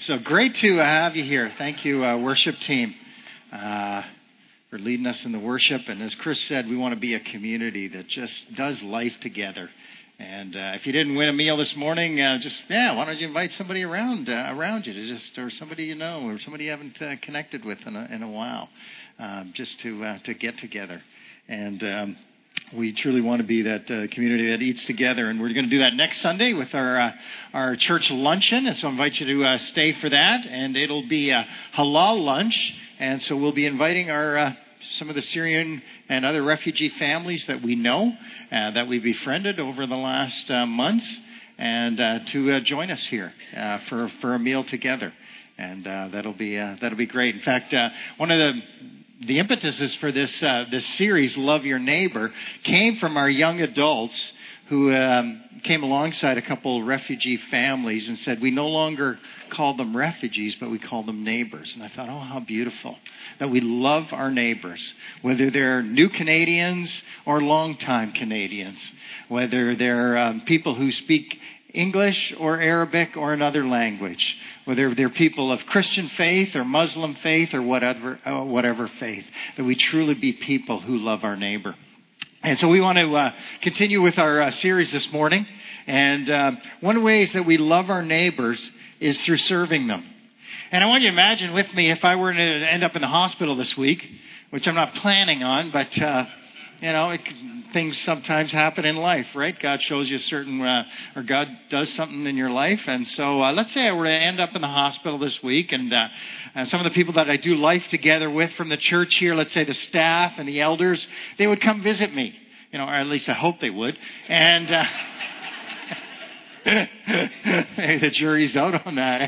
So great to have you here. Thank you, worship team, for leading us in the worship. And as Chris said, we want to be a community that just does life together. And if you didn't win a meal this morning, why don't you invite somebody around you or somebody you know, or somebody you haven't connected with in a while, just to get together. And we truly want to be that community that eats together, and we're going to do that next Sunday with our church luncheon. And so I invite you to stay for that, and it'll be a halal lunch. And so we'll be inviting some of the Syrian and other refugee families that we know, that we've befriended over the last months, and to join us here for a meal together. And that'll be great. In fact, one of the impetuses for this series, Love Your Neighbor, came from our young adults who came alongside a couple refugee families and said, we no longer call them refugees, but we call them neighbors. And I thought, oh, how beautiful that we love our neighbors, whether they're new Canadians or longtime Canadians, whether they're people who speak English or Arabic or another language, whether they're people of Christian faith or Muslim faith or whatever faith, that we truly be people who love our neighbor. And so we want to continue with our series this morning. And one of the ways that we love our neighbors is through serving them. And I want you to imagine with me if I were to end up in the hospital this week, which I'm not planning on, but things sometimes happen in life, right? God shows you or God does something in your life. And so let's say I were to end up in the hospital this week, and some of the people that I do life together with from the church here, let's say the staff and the elders, they would come visit me, or at least I hope they would. And maybe the jury's out on that.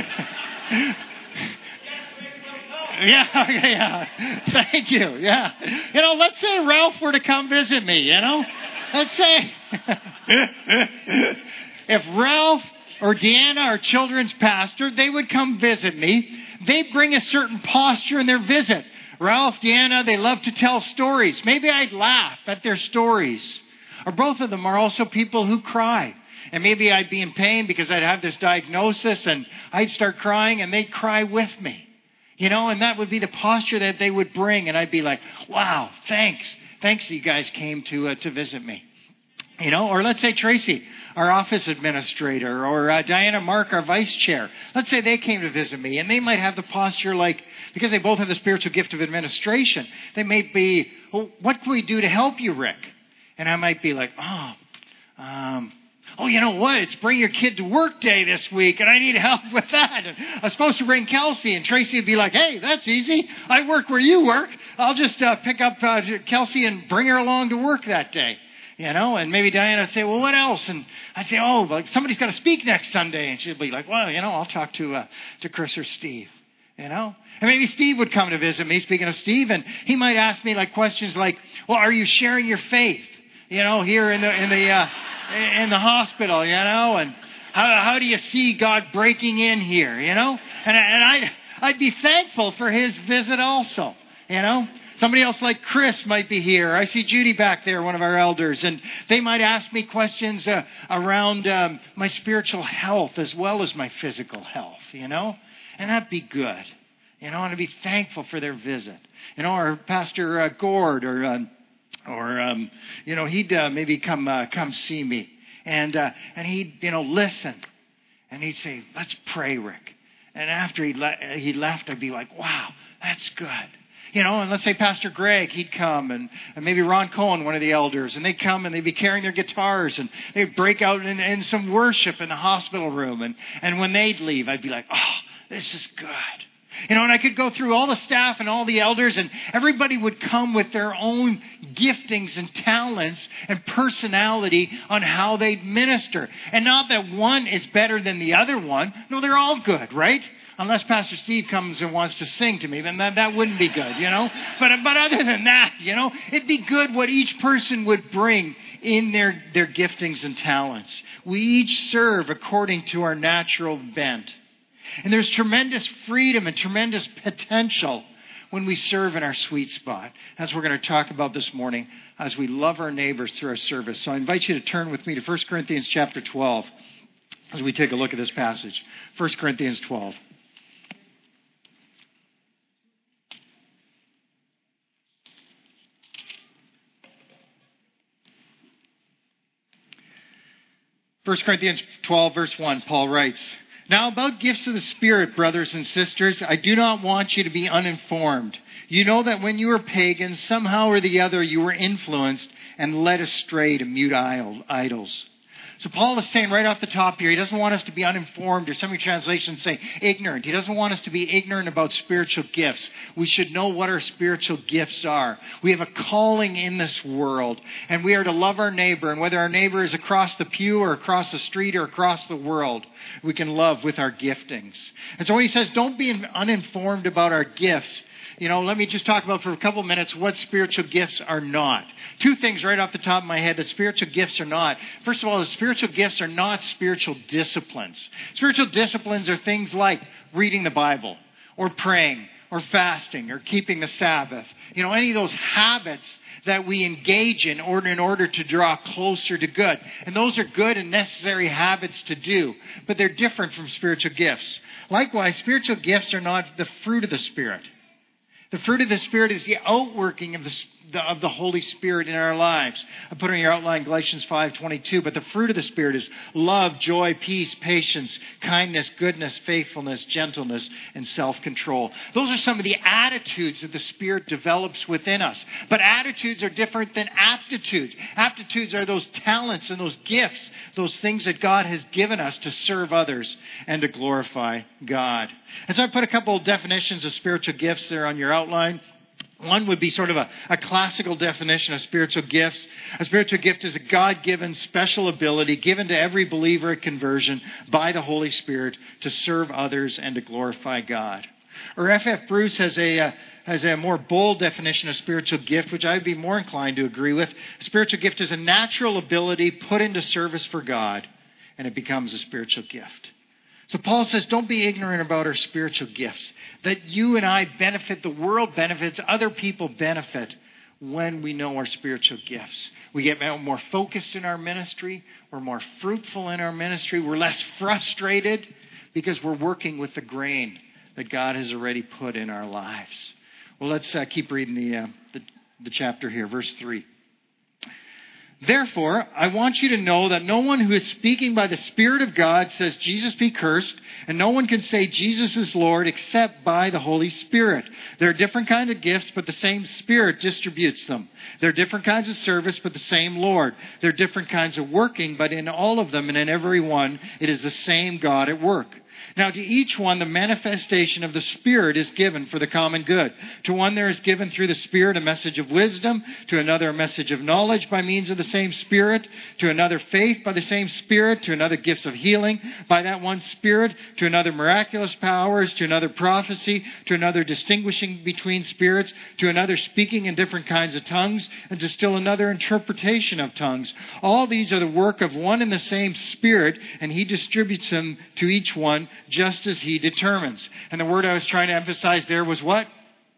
Yeah. Thank you. Yeah. Let's say Ralph were to come visit me, Let's say if Ralph or Deanna, our children's pastor, they would come visit me, they'd bring a certain posture in their visit. Ralph, Deanna, they love to tell stories. Maybe I'd laugh at their stories. Or both of them are also people who cry. And maybe I'd be in pain because I'd have this diagnosis and I'd start crying and they'd cry with me. And that would be the posture that they would bring. And I'd be like, wow, thanks. Thanks that you guys came to visit me. Or let's say Tracy, our office administrator, or Diana Mark, our vice chair. Let's say they came to visit me, and they might have the posture like, because they both have the spiritual gift of administration, they may be, well, what can we do to help you, Rick? And I might be like, you know what? It's bring your kid to work day this week, and I need help with that. And I was supposed to bring Kelsey, and Tracy would be like, hey, that's easy. I work where you work. I'll just pick up Kelsey and bring her along to work that day. And maybe Diana would say, well, what else? And I'd say, somebody's got to speak next Sunday. And she'd be like, well, I'll talk to Chris or Steve, And maybe Steve would come to visit me, speaking of Steve, and he might ask me questions like, well, are you sharing your faith, here in the hospital, and how do you see God breaking in here, And I'd be thankful for his visit also, Somebody else like Chris might be here. I see Judy back there, one of our elders, and they might ask me questions around my spiritual health as well as my physical health, And that'd be good, And I'd be thankful for their visit, Or Pastor Gord, or he'd maybe come see me, and he'd listen, and he'd say, let's pray, Rick. And after he left, I'd be like, wow, that's good. And let's say Pastor Greg, he'd come, and maybe Ron Cohen, one of the elders, and they'd come and they'd be carrying their guitars, and they'd break out in some worship in the hospital room. And when they'd leave, I'd be like, oh, this is good. And I could go through all the staff and all the elders, and everybody would come with their own giftings and talents and personality on how they'd minister. And not that one is better than the other one. No, they're all good, right? Unless Pastor Steve comes and wants to sing to me, then that wouldn't be good, But other than that, it'd be good what each person would bring in their giftings and talents. We each serve according to our natural bent. And there's tremendous freedom and tremendous potential when we serve in our sweet spot. That's what we're going to talk about this morning as we love our neighbors through our service. So I invite you to turn with me to 1 Corinthians chapter 12. as we take a look at this passage. 1 Corinthians 12. First Corinthians 12, verse 1, Paul writes, "Now about gifts of the Spirit, brothers and sisters, I do not want you to be uninformed. You know that when you were pagans, somehow or the other you were influenced and led astray to mute idols." So Paul is saying right off the top here, he doesn't want us to be uninformed, or some of your translations say ignorant. He doesn't want us to be ignorant about spiritual gifts. We should know what our spiritual gifts are. We have a calling in this world, and we are to love our neighbor. And whether our neighbor is across the pew or across the street or across the world, we can love with our giftings. And so when he says, don't be uninformed about our gifts, let me just talk about for a couple of minutes what spiritual gifts are not. Two things right off the top of my head that spiritual gifts are not. First of all, the spiritual gifts are not spiritual disciplines. Spiritual disciplines are things like reading the Bible or praying or fasting or keeping the Sabbath. Any of those habits that we engage in order to draw closer to good. And those are good and necessary habits to do, but they're different from spiritual gifts. Likewise, spiritual gifts are not the fruit of the Spirit. The fruit of the Spirit is the outworking of the Holy Spirit in our lives. I put on your outline Galatians 5:22, but the fruit of the Spirit is love, joy, peace, patience, kindness, goodness, faithfulness, gentleness, and self-control. Those are some of the attitudes that the Spirit develops within us. But attitudes are different than aptitudes. Aptitudes are those talents and those gifts, those things that God has given us to serve others and to glorify God. And so I put a couple of definitions of spiritual gifts there on your outline. One would be sort of a classical definition of spiritual gifts. A spiritual gift is a God-given special ability given to every believer at conversion by the Holy Spirit to serve others and to glorify God. Or F.F. Bruce has a more bold definition of spiritual gift, which I would be more inclined to agree with. A spiritual gift is a natural ability put into service for God, and it becomes a spiritual gift. So Paul says, don't be ignorant about our spiritual gifts. That you and I benefit, the world benefits, other people benefit when we know our spiritual gifts. We get more focused in our ministry. We're more fruitful in our ministry. We're less frustrated because we're working with the grain that God has already put in our lives. Well, let's keep reading the chapter here, verse 3. "Therefore, I want you to know that no one who is speaking by the Spirit of God says Jesus be cursed, and no one can say Jesus is Lord except by the Holy Spirit. There are different kinds of gifts, but the same Spirit distributes them. There are different kinds of service, but the same Lord. There are different kinds of working, but in all of them and in every one, it is the same God at work. Now to each one the manifestation of the Spirit is given for the common good. To one there is given through the Spirit a message of wisdom, to another a message of knowledge by means of the same Spirit, to another faith by the same Spirit, to another gifts of healing by that one Spirit, to another miraculous powers, to another prophecy, to another distinguishing between spirits, to another speaking in different kinds of tongues, and to still another interpretation of tongues. All these are the work of one and the same Spirit, and He distributes them to each one just as He determines." And the word I was trying to emphasize there was what?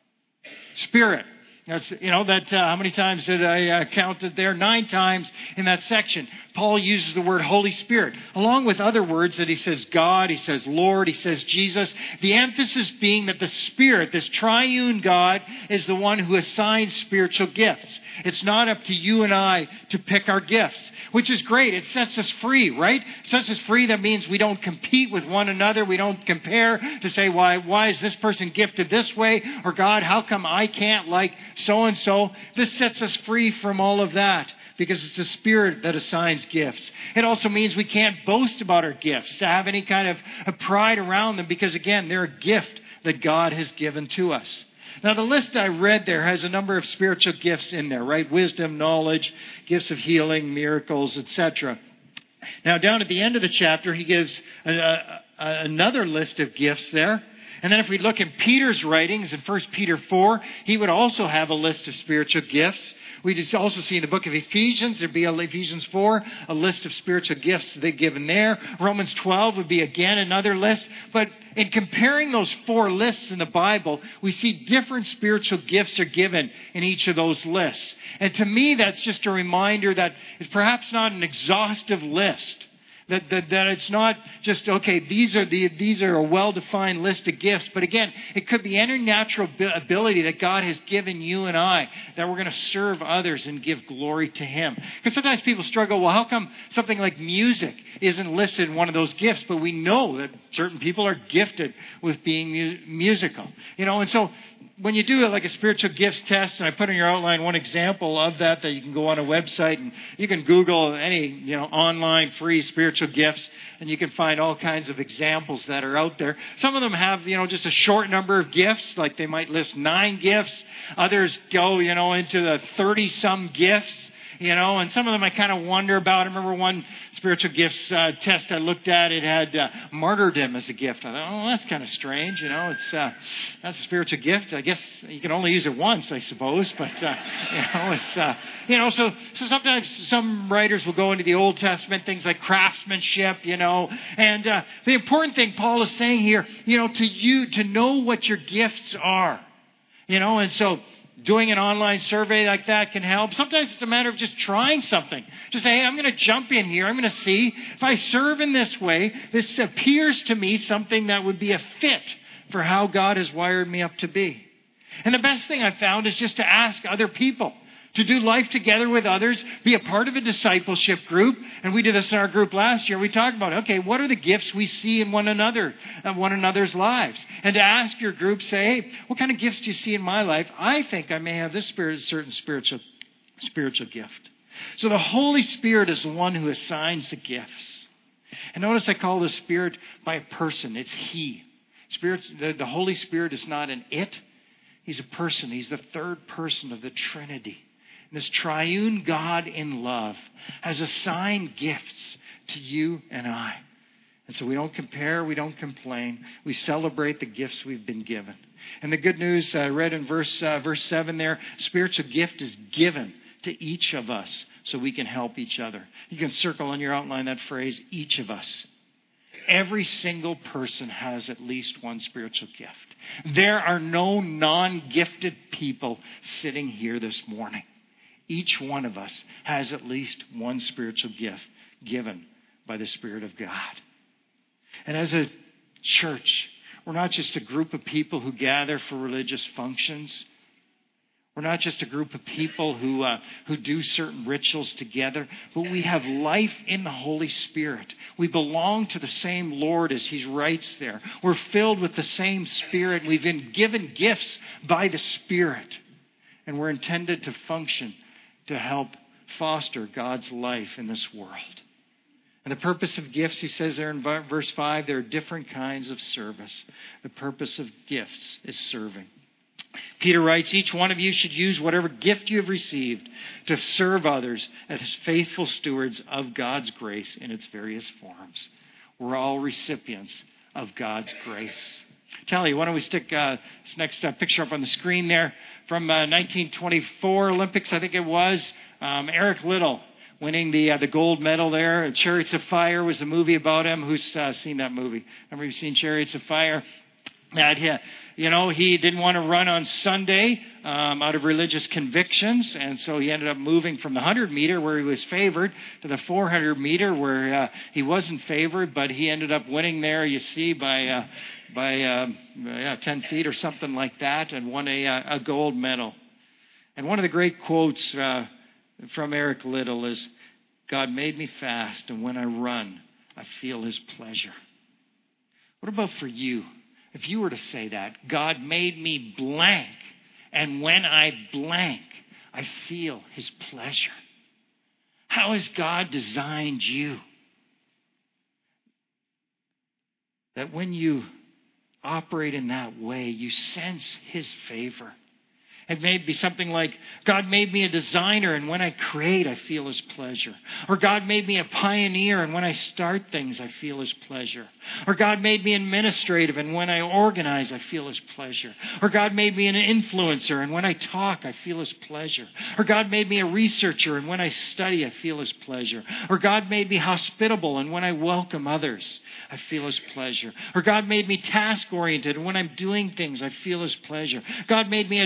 Spirit. That's, how many times did I count it there? 9 times in that section. Paul uses the word Holy Spirit, along with other words that he says God, he says Lord, he says Jesus. The emphasis being that the Spirit, this triune God, is the one who assigns spiritual gifts. It's not up to you and I to pick our gifts, which is great. It sets us free, right? It sets us free. That means we don't compete with one another. We don't compare to say, why is this person gifted this way? Or God, how come I can't like so-and-so? This sets us free from all of that, because it's the Spirit that assigns gifts. It also means we can't boast about our gifts, to have any kind of pride around them, because again, they're a gift that God has given to us. Now, the list I read there has a number of spiritual gifts in there, right? Wisdom, knowledge, gifts of healing, miracles, etc. Now, down at the end of the chapter, he gives another list of gifts there. And then if we look in Peter's writings in 1 Peter 4, he would also have a list of spiritual gifts. We just also see in the book of Ephesians, there'd be Ephesians 4, a list of spiritual gifts they're given there. Romans 12 would be again another list. But in comparing those 4 lists in the Bible, we see different spiritual gifts are given in each of those lists. And to me, that's just a reminder that it's perhaps not an exhaustive list, That it's not just, okay, these are a well-defined list of gifts. But again, it could be any natural ability that God has given you and I, that we're going to serve others and give glory to Him. Because sometimes people struggle, well, how come something like music isn't listed in one of those gifts? But we know that certain people are gifted with being musical. And so when you do like a spiritual gifts test, and I put in your outline one example of that you can go on a website and you can Google any, online free spiritual gifts, and you can find all kinds of examples that are out there. Some of them have, just a short number of gifts, like they might list 9 gifts. Others go, into the 30-some gifts. And some of them I kind of wonder about. I remember one spiritual gifts test I looked at. It had martyrdom as a gift. I thought, that's kind of strange. It's that's a spiritual gift. I guess you can only use it once, I suppose. But so sometimes some writers will go into the Old Testament, things like craftsmanship, And the important thing Paul is saying here, to know what your gifts are, And so doing an online survey like that can help. Sometimes it's a matter of just trying something. Just say, hey, I'm going to jump in here. I'm going to see if I serve in this way. This appears to me something that would be a fit for how God has wired me up to be. And the best thing I've found is just to ask other people to do life together with others, be a part of a discipleship group. And we did this in our group last year. We talked about, okay, what are the gifts we see in one another's lives? And to ask your group, say, hey, what kind of gifts do you see in my life? I think I may have this certain spiritual gift. So the Holy Spirit is the one who assigns the gifts. And notice I call the Spirit by a person. It's He. The Holy Spirit is not an it. He's a person. He's the third person of the Trinity. This triune God in love has assigned gifts to you and I. And so we don't compare, we don't complain. We celebrate the gifts we've been given. And the good news, I read in verse 7 there, spiritual gift is given to each of us so we can help each other. You can circle on your outline that phrase, each of us. Every single person has at least one spiritual gift. There are no non-gifted people sitting here this morning. Each one of us has at least one spiritual gift given by the Spirit of God. And as a church, we're not just a group of people who gather for religious functions. We're not just a group of people who do certain rituals together, but we have life in the Holy Spirit. We belong to the same Lord as He writes there. We're filled with the same Spirit. We've been given gifts by the Spirit. And we're intended to function to help foster God's life in this world. And the purpose of gifts, he says there in verse 5, there are different kinds of service. The purpose of gifts is serving. Peter writes, each one of you should use whatever gift you have received to serve others as faithful stewards of God's grace in its various forms. We're all recipients of God's grace. Kelly, why don't we stick this next picture up on the screen there from 1924 Olympics, I think it was. Eric Liddell winning the gold medal there. Chariots of Fire was the movie about him. Who's seen that movie? Have you seen Chariots of Fire? He didn't want to run on Sunday out of religious convictions, and so he ended up moving from the 100-meter where he was favored to the 400-meter where he wasn't favored, but he ended up winning there, you see, by 10 feet or something like that, and won a gold medal. And one of the great quotes from Eric Liddell is, God made me fast, and when I run, I feel His pleasure. What about for you? If you were to say that, God made me blank, and when I blank, I feel His pleasure. How has God designed you? That when you operate in that way, you sense His favor. It may be something like, God made me a designer, and when I create, I feel His pleasure. Or God made me a pioneer, and when I start things, I feel His pleasure. Or God made me administrative, and when I organize, I feel His pleasure. Or God made me an influencer, and when I talk, I feel His pleasure. Or God made me a researcher, and when I study, I feel His pleasure. Or God made me hospitable, and when I welcome others, I feel His pleasure. Or God made me task-oriented, and when I'm doing things, I feel His pleasure. God made me a decorator,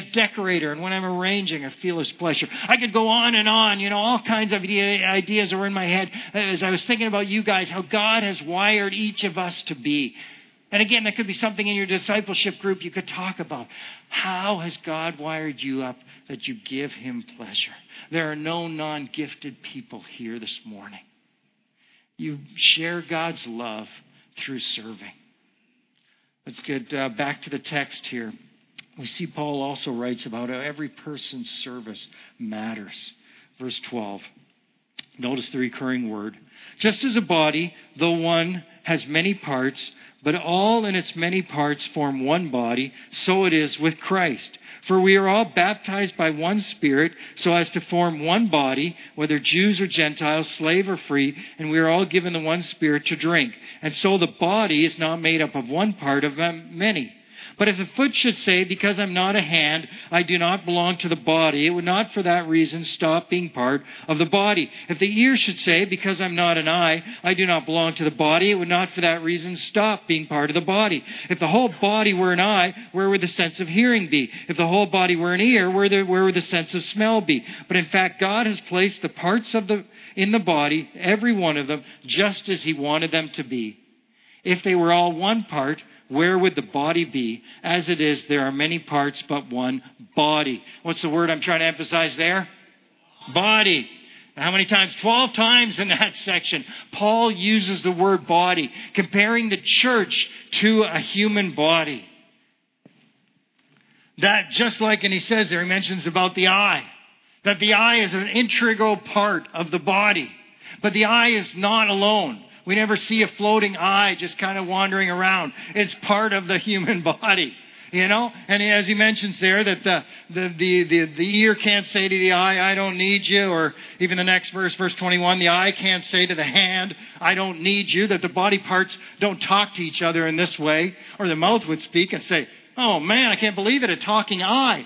decorator, and when I'm arranging, I feel His pleasure. I could go on and on, all kinds of ideas are in my head as I was thinking about you guys, how God has wired each of us to be. And again, that could be something in your discipleship group you could talk about. How has God wired you up that you give Him pleasure? There are no non-gifted people here this morning. You share God's love through serving. Let's get back to the text here. We see Paul also writes about how every person's service matters. Verse 12. Notice the recurring word. Just as a body, though one has many parts, but all in its many parts form one body, so it is with Christ. For we are all baptized by one Spirit, so as to form one body, whether Jews or Gentiles, slave or free, and we are all given the one Spirit to drink. And so the body is not made up of one part of many. But if the foot should say, because I'm not a hand, I do not belong to the body, it would not for that reason stop being part of the body. If the ear should say, because I'm not an eye, I do not belong to the body, it would not for that reason stop being part of the body. If the whole body were an eye, where would the sense of hearing be? If the whole body were an ear, where would the sense of smell be? But in fact, God has placed the parts in the body, every one of them, just as He wanted them to be. If they were all one part, where would the body be? As it is, there are many parts, but one body. What's the word I'm trying to emphasize there? Body. How many times? 12 times in that section. Paul uses the word body, comparing the church to a human body. That just like, and he says there, he mentions about the eye. That the eye is an integral part of the body. But the eye is not alone. We never see a floating eye just kind of wandering around. It's part of the human body, And as he mentions there that the ear can't say to the eye, I don't need you. Or even the next verse 21, the eye can't say to the hand, I don't need you. That the body parts don't talk to each other in this way. Or the mouth would speak and say, oh man, I can't believe it, a talking eye.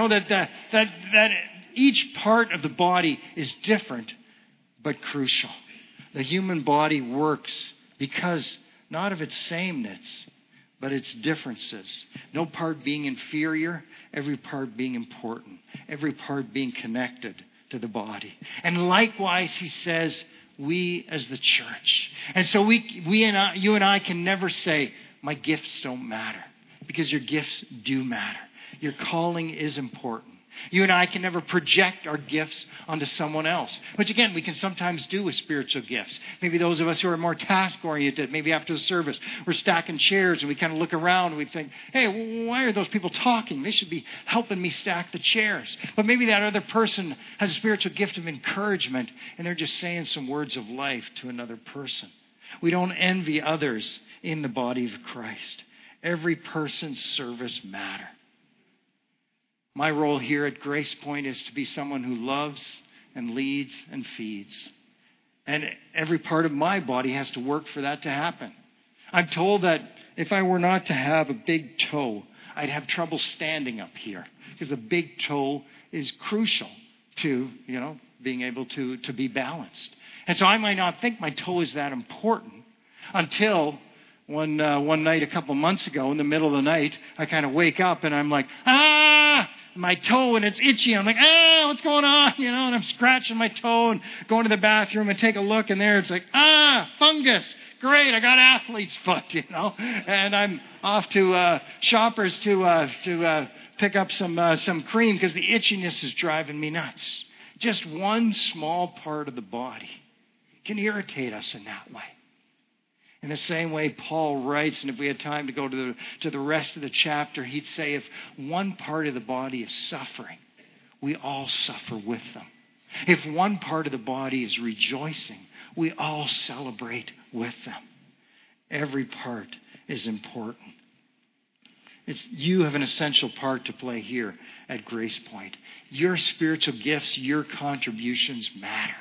That each part of the body is different but crucial. The human body works because not of its sameness, but its differences. No part being inferior, every part being important, every part being connected to the body. And likewise, he says, we as the church. And so you and I can never say, my gifts don't matter, because your gifts do matter. Your calling is important. You and I can never project our gifts onto someone else, which again, we can sometimes do with spiritual gifts. Maybe those of us who are more task-oriented, maybe after the service, we're stacking chairs and we kind of look around and we think, hey, why are those people talking? They should be helping me stack the chairs. But maybe that other person has a spiritual gift of encouragement and they're just saying some words of life to another person. We don't envy others in the body of Christ. Every person's service matters. My role here at Grace Point is to be someone who loves and leads and feeds. And every part of my body has to work for that to happen. I'm told that if I were not to have a big toe, I'd have trouble standing up here, because the big toe is crucial to, being able to be balanced. And so I might not think my toe is that important until one night a couple months ago, in the middle of the night, I kind of wake up and I'm like, my toe, and it's itchy. I'm like, what's going on? And I'm scratching my toe and going to the bathroom and take a look, and there it's like, fungus. Great, I got athlete's foot, And I'm off to Shoppers to pick up some cream because the itchiness is driving me nuts. Just one small part of the body can irritate us in that way. In the same way, Paul writes, and if we had time to go to the rest of the chapter, he'd say if one part of the body is suffering, we all suffer with them. If one part of the body is rejoicing, we all celebrate with them. Every part is important. You have an essential part to play here at Grace Point. Your spiritual gifts, your contributions matter.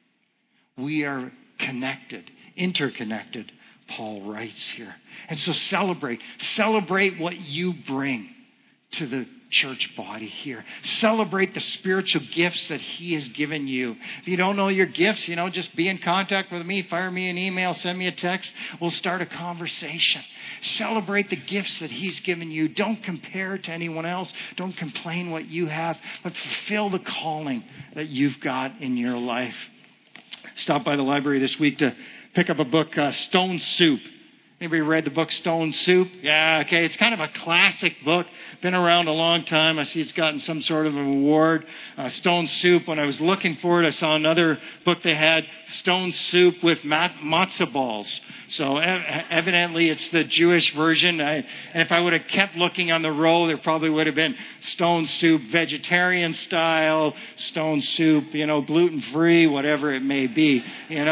We are connected, interconnected, Paul writes here. And so celebrate what you bring to the church body here. Celebrate the spiritual gifts that He has given you. If you don't know your gifts, just be in contact with me. Fire me an email, send me a text. We'll start a conversation. Celebrate the gifts that He's given you. Don't compare to anyone else. Don't complain what you have, but fulfill the calling that you've got in your life. Stopped by the library this week to pick up a book, Stone Soup. Anybody read the book Stone Soup? Yeah, okay. It's kind of a classic book. Been around a long time. I see it's gotten some sort of an award. Stone Soup. When I was looking for it, I saw another book they had, Stone Soup with matzah balls. So evidently it's the Jewish version. And if I would have kept looking on the row, there probably would have been Stone Soup vegetarian style, Stone Soup, gluten-free, whatever it may be.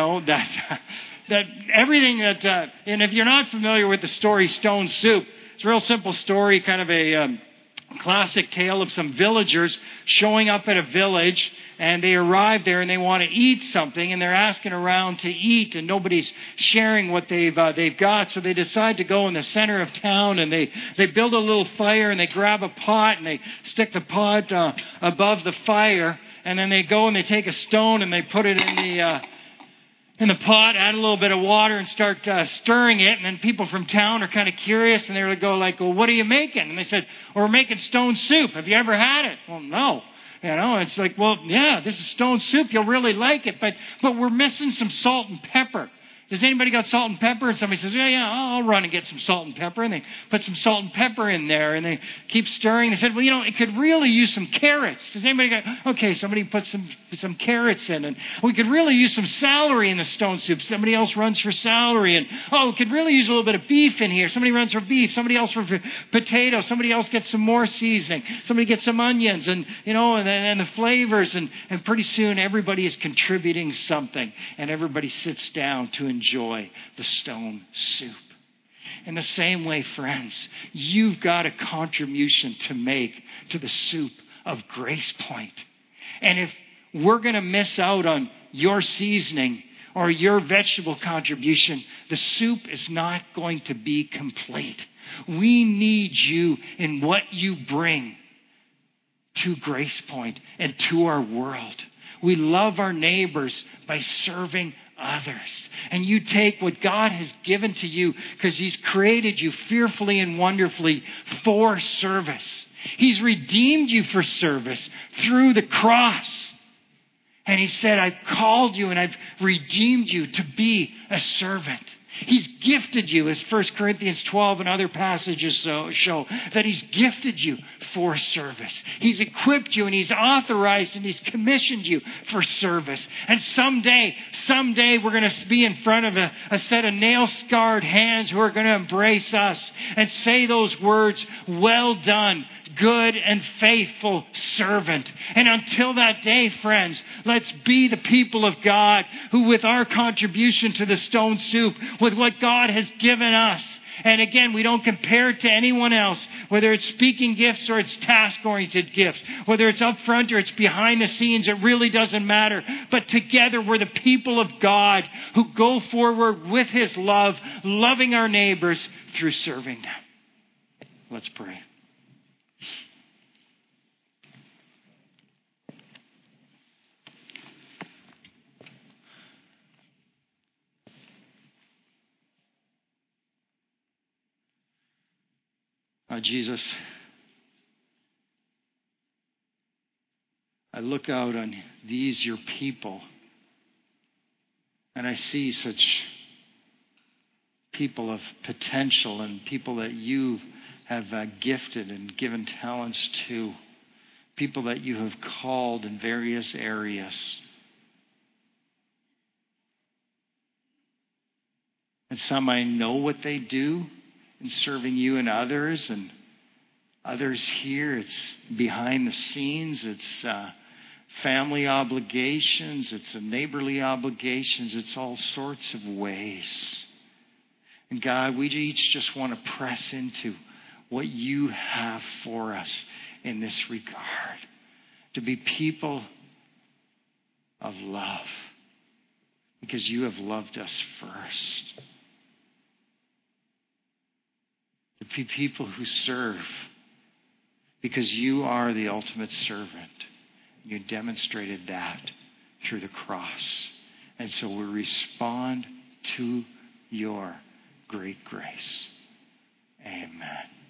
That everything that, and if you're not familiar with the story Stone Soup, it's a real simple story, kind of a classic tale of some villagers showing up at a village, and they arrive there and they want to eat something, and they're asking around to eat, and nobody's sharing what they've got, so they decide to go in the center of town, and they build a little fire, and they grab a pot, and they stick the pot above the fire, and then they go and they take a stone and they put it in the pot, add a little bit of water and start stirring it. And then people from town are kind of curious, and they go like, well, what are you making? And they said, well, we're making stone soup. Have you ever had it? Well, no. It's like, well, yeah, this is stone soup. You'll really like it. But we're missing some salt and pepper. Does anybody got salt and pepper? And somebody says, yeah, I'll run and get some salt and pepper. And they put some salt and pepper in there, and they keep stirring. They said, well, it could really use some carrots. Does anybody got, okay, somebody put some carrots in. And we could really use some celery in the stone soup. Somebody else runs for celery. And, we could really use a little bit of beef in here. Somebody runs for beef. Somebody else for potato. Somebody else gets some more seasoning. Somebody gets some onions and the flavors. And pretty soon everybody is contributing something. And everybody sits down to enjoy the stone soup. In the same way, friends, you've got a contribution to make to the soup of Grace Point. And if we're going to miss out on your seasoning or your vegetable contribution, the soup is not going to be complete. We need you in what you bring to Grace Point and to our world. We love our neighbors by serving others. And you take what God has given to you because He's created you fearfully and wonderfully for service. He's redeemed you for service through the cross. And He said, I've called you and I've redeemed you to be a servant. He's gifted you, as 1 Corinthians 12 and other passages show, that He's gifted you for service. He's equipped you and He's authorized and He's commissioned you for service. And someday we're going to be in front of a set of nail-scarred hands who are going to embrace us and say those words, well done, good and faithful servant. And until that day, friends, let's be the people of God who, with our contribution to the stone soup, with what God has given us, and again, we don't compare it to anyone else, whether it's speaking gifts or it's task-oriented gifts, whether it's up front or it's behind the scenes, it really doesn't matter. But together, we're the people of God who go forward with His love, loving our neighbors through serving them. Let's pray. Jesus, I look out on these, your people, and I see such people of potential and people that you have gifted and given talents to, people that you have called in various areas. And some I know what they do in serving you and others here. It's behind the scenes. It's family obligations. It's neighborly obligations. It's all sorts of ways. And God, we each just want to press into what you have for us in this regard. To be people of love. Because you have loved us first. To be people who serve. because you are the ultimate servant. You demonstrated that through the cross. And so we respond to your great grace. Amen.